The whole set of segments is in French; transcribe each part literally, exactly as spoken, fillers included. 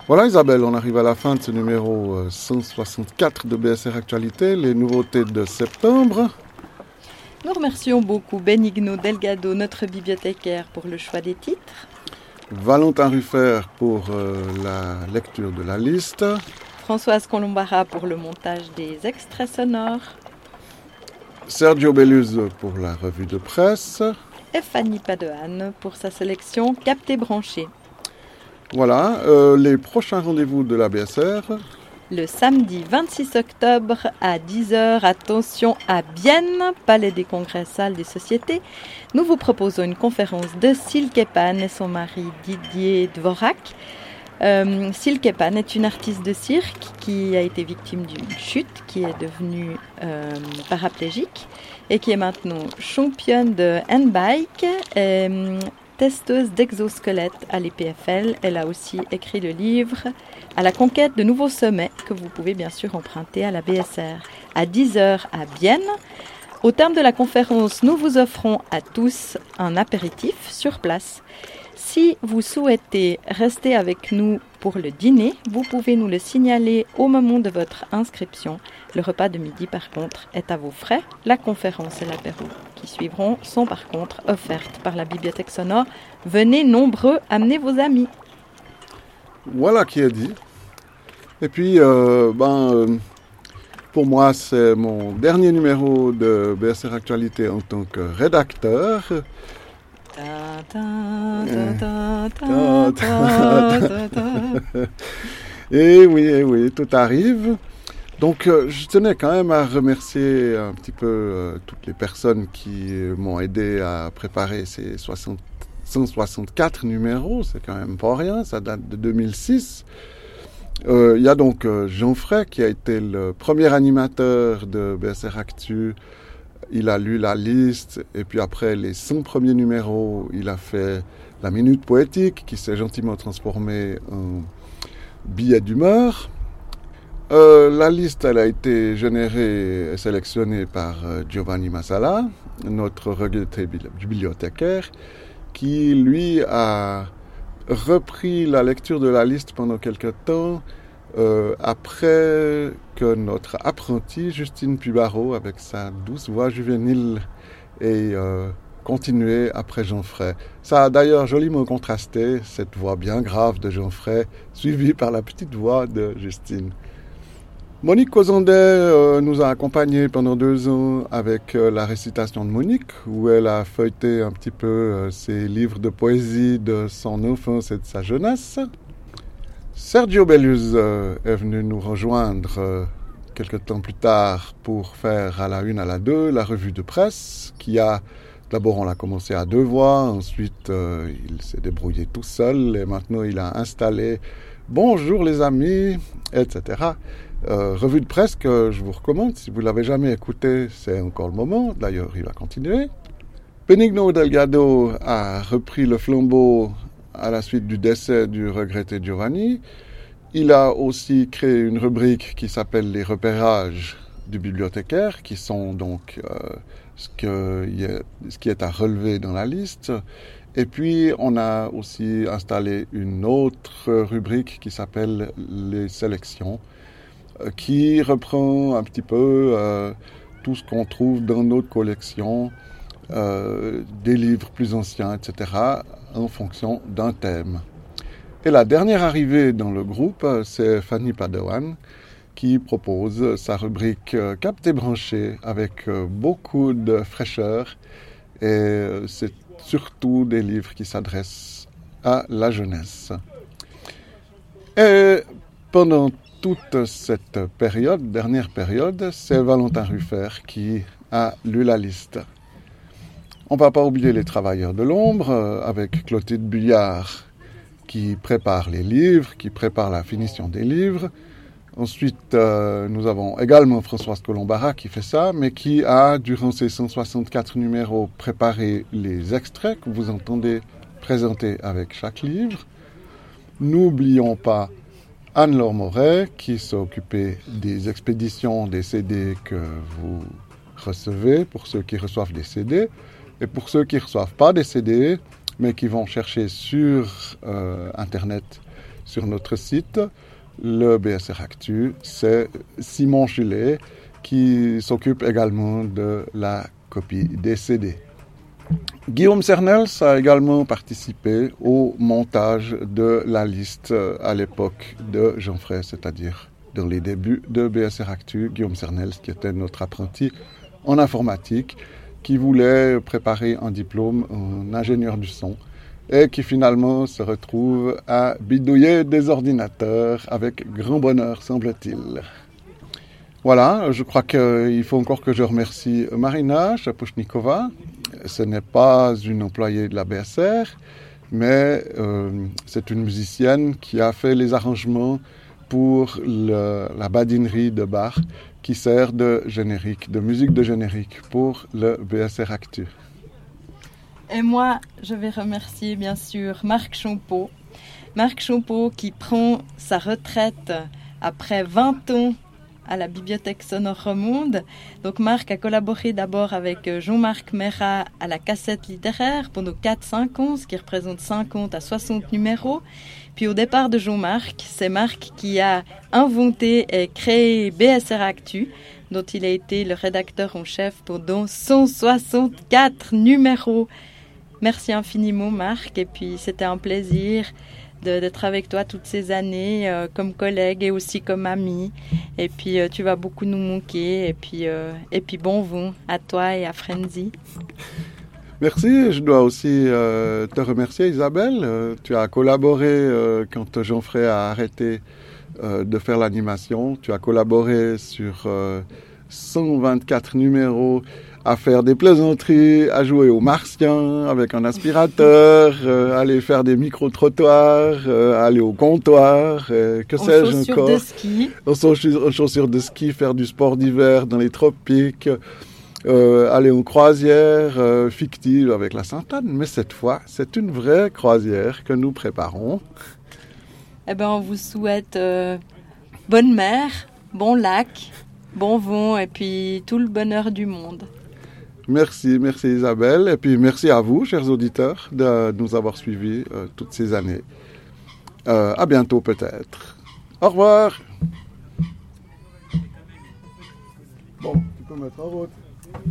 Voilà Isabelle, on arrive à la fin de ce numéro cent soixante-quatre de B S R Actualité, les nouveautés de septembre. Nous remercions beaucoup Benigno Delgado, notre bibliothécaire, pour le choix des titres. Valentin Ruffert pour euh, la lecture de la liste. Françoise Colombara pour le montage des extraits sonores. Sergio Belluz pour la revue de presse. Et Fanny Padoan pour sa sélection Capté Branché. Voilà, euh, les prochains rendez-vous de la B S R. Le samedi vingt-six octobre à dix heures, attention à Bienne, Palais des Congrès, salle des sociétés. Nous vous proposons une conférence de Silke Pan et son mari Didier Dvorak. Euh, Silke Pan est une artiste de cirque qui a été victime d'une chute, qui est devenue euh, paraplégique et qui est maintenant championne de handbike. Et, testeuse d'exosquelettes à l'E P F L. Elle a aussi écrit le livre « À la conquête de nouveaux sommets » que vous pouvez bien sûr emprunter à la B S R. À dix heures à Bienne. Au terme de la conférence, nous vous offrons à tous un apéritif sur place. Si vous souhaitez rester avec nous pour le dîner, vous pouvez nous le signaler au moment de votre inscription. Le repas de midi, par contre, est à vos frais. La conférence et l'apéro qui suivront sont par contre offertes par la Bibliothèque Sonore. Venez nombreux, amenez vos amis. Voilà qui est dit. Et puis, euh, ben, euh, pour moi, c'est mon dernier numéro de B S R Actualité en tant que rédacteur. Et oui, et oui, tout arrive. Donc, euh, je tenais quand même à remercier un petit peu euh, toutes les personnes qui euh, m'ont aidé à préparer ces soixante, cent soixante-quatre numéros. C'est quand même pas rien, ça date de deux mille six. Il euh, y a donc euh, Jean Fray qui a été le premier animateur de B S R Actu. Il a lu la liste et puis après les cent premiers numéros, il a fait la Minute Poétique qui s'est gentiment transformée en billet d'humeur. Euh, la liste elle a été générée et sélectionnée par euh, Giovanni Masala, notre regretté bibliothécaire, qui lui a repris la lecture de la liste pendant quelque temps. Euh, après que notre apprentie Justine Pubaro, avec sa douce voix juvénile, ait euh, continué après Jean Fray. Ça a d'ailleurs joliment contrasté, cette voix bien grave de Jean Fray, suivie par la petite voix de Justine. Monique Cozandet euh, nous a accompagnés pendant deux ans avec euh, la récitation de Monique, où elle a feuilleté un petit peu euh, ses livres de poésie de son enfance et de sa jeunesse. Sergio Belluz euh, est venu nous rejoindre euh, quelques temps plus tard pour faire à la une, à la deux, la revue de presse, qui a, d'abord on l'a commencé à deux voix, ensuite euh, il s'est débrouillé tout seul, et maintenant il a installé « Bonjour les amis », et cetera. Euh, revue de presse que je vous recommande, si vous ne l'avez jamais écouté, c'est encore le moment, d'ailleurs il va continuer. Benigno Delgado a repris le flambeau à la suite du décès du regretté Giovanni. Il a aussi créé une rubrique qui s'appelle les repérages du bibliothécaire, qui sont donc euh, ce, que y est, ce qui est à relever dans la liste. Et puis, on a aussi installé une autre rubrique qui s'appelle les sélections, euh, qui reprend un petit peu euh, tout ce qu'on trouve dans notre collection, euh, des livres plus anciens, et cetera, en fonction d'un thème. Et la dernière arrivée dans le groupe, c'est Fanny Padoan, qui propose sa rubrique Capté Branché avec beaucoup de fraîcheur. Et c'est surtout des livres qui s'adressent à la jeunesse. Et pendant toute cette période, dernière période, c'est Valentin Ruffert qui a lu la liste. On ne va pas oublier les travailleurs de l'ombre, avec Clotilde Bullard, qui prépare les livres, qui prépare la finition des livres. Ensuite, euh, nous avons également Françoise Colombara qui fait ça, mais qui a, durant ces cent soixante-quatre numéros, préparé les extraits que vous entendez présenter avec chaque livre. N'oublions pas Anne-Laure Moret, qui s'est occupée des expéditions des C D que vous recevez, pour ceux qui reçoivent des C D, et pour ceux qui ne reçoivent pas des C D, mais qui vont chercher sur euh, Internet sur notre site. Le B S R Actu, c'est Simon Gillet qui s'occupe également de la copie des C D. Guillaume Cernels a également participé au montage de la liste à l'époque de Jean Fray, c'est-à-dire dans les débuts de B S R Actu. Guillaume Cernels, qui était notre apprenti en informatique, qui voulait préparer un diplôme en ingénieur du son et qui finalement se retrouve à bidouiller des ordinateurs avec grand bonheur, semble-t-il. Voilà, je crois qu'il faut encore que je remercie Marina Chapochnikova. Ce n'est pas une employée de la B S R, mais euh, c'est une musicienne qui a fait les arrangements pour le, la badinerie de Bach qui sert de générique, de musique de générique pour le B S R Actu. Et moi, je vais remercier bien sûr Marc Champeau. Marc Champeau qui prend sa retraite après vingt ans à la Bibliothèque Sonore Romonde. Donc Marc a collaboré d'abord avec Jean-Marc Merat à la cassette littéraire pendant quatre à cinq ans, ce qui représente cinquante à soixante numéros. Puis au départ de Jean-Marc, c'est Marc qui a inventé et créé B S R Actu, dont il a été le rédacteur en chef pendant cent soixante-quatre numéros. Merci infiniment Marc, et puis c'était un plaisir De, d'être avec toi toutes ces années euh, comme collègue et aussi comme ami, et puis euh, tu vas beaucoup nous manquer, et puis, euh, et puis bon vent à toi et à Frenzy. Merci, je dois aussi euh, te remercier Isabelle, euh, tu as collaboré euh, quand Jean Fray a arrêté euh, de faire l'animation, tu as collaboré sur euh, cent vingt-quatre numéros à faire des plaisanteries, à jouer aux martiens avec un aspirateur, euh, aller faire des micro-trottoirs, euh, aller au comptoir, euh, que sais-je encore. En chaussures de ski. En chaussures, en chaussures de ski, faire du sport d'hiver dans les tropiques, euh, aller en croisière euh, fictive avec la Sainte-Anne. Mais cette fois, c'est une vraie croisière que nous préparons. Eh ben, on vous souhaite euh, bonne mer, bon lac, bon vent et puis tout le bonheur du monde. Merci, merci Isabelle, et puis merci à vous, chers auditeurs, de nous avoir suivis euh, toutes ces années. Euh, à bientôt peut-être. Au revoir. Bon, tu peux mettre en route.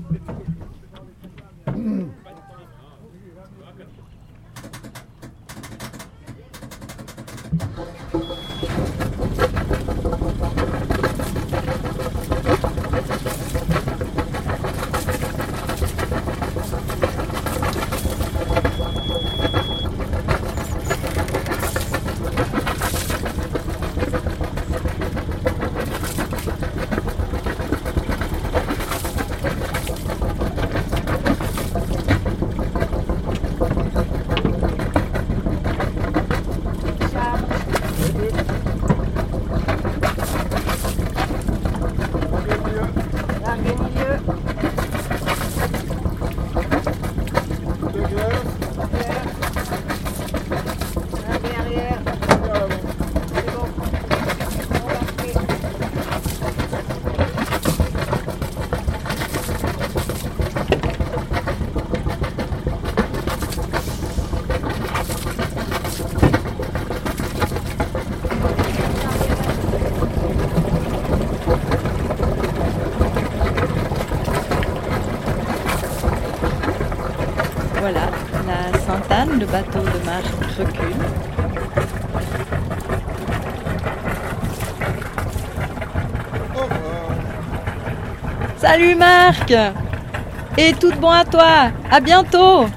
Voilà, la Sainte-Anne, le bateau de Marc recule. Salut Marc! Et tout de bon à toi! À bientôt!